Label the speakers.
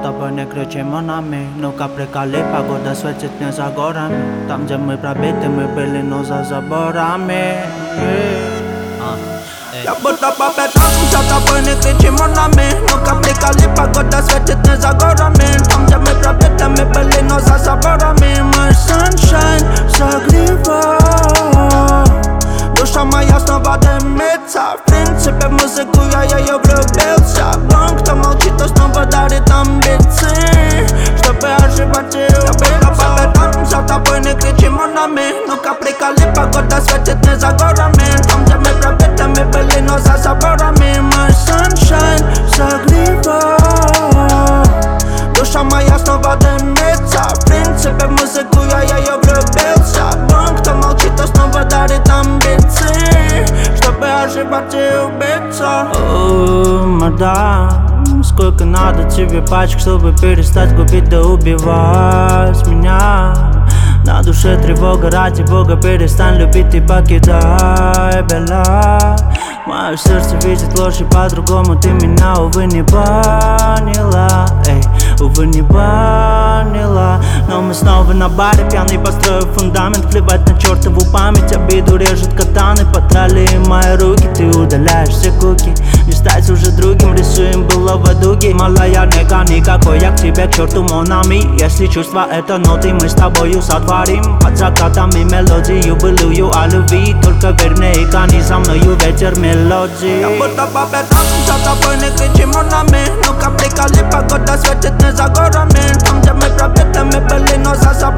Speaker 1: тобой не кричи, монами. Ну-ка приколи, погода светит мне за горами. Там, где мы пробиты, мы были, но за заборами. Я будто по пятам, за тобой не кричи, монами. Ну-ка приколи, погода светит мне за горами. Там, где мы пробиты, мы были, но за заборами. Мой sunshine согревает. Душа моя снова дымится. В принципе, в музыку я ее влюбился. Он, кто молчит, то снова дарит амбиции, чтобы оживать и убиться. По пятам, за тобой не кричи, монами. Ну-ка приколи, погода светит не за горами. Там, где мы пробиты, мы были, но за заборами. Мой sunshine согревает. Душа моя снова дымится. В принципе, в музыку я ее влюбился. Он, кто молчит, то снова дарит амбиции, чтобы оживать и убиться. Мадам, сколько надо тебе пачек, чтобы перестать губить да убивать меня? На душе тревога, ради Бога, перестань любить и покидай, бела. Мое сердце видит ложь и по-другому ты меня, увы, не поняла, эй, увы, не поняла. Но мы снова на баре, пьяный, построив фундамент. Плевать на чертову память, обиду режет катаны. Потрали мои руки, ты удаляешь все куки. Не стать уже другим, рисуем былого дуги. Малая нега, никакой я к тебе, к черту монами. Если чувства это ноты, мы с тобою сотворим. Под закатами мелодию былую о любви. Только верь мне и гони за мною ветер мелодии. Я будто по пятам, за тобой не кричи, монами. Ну-ка приколи, погода светит не за горами. Там, где мы пробиты, мы были, но за собой.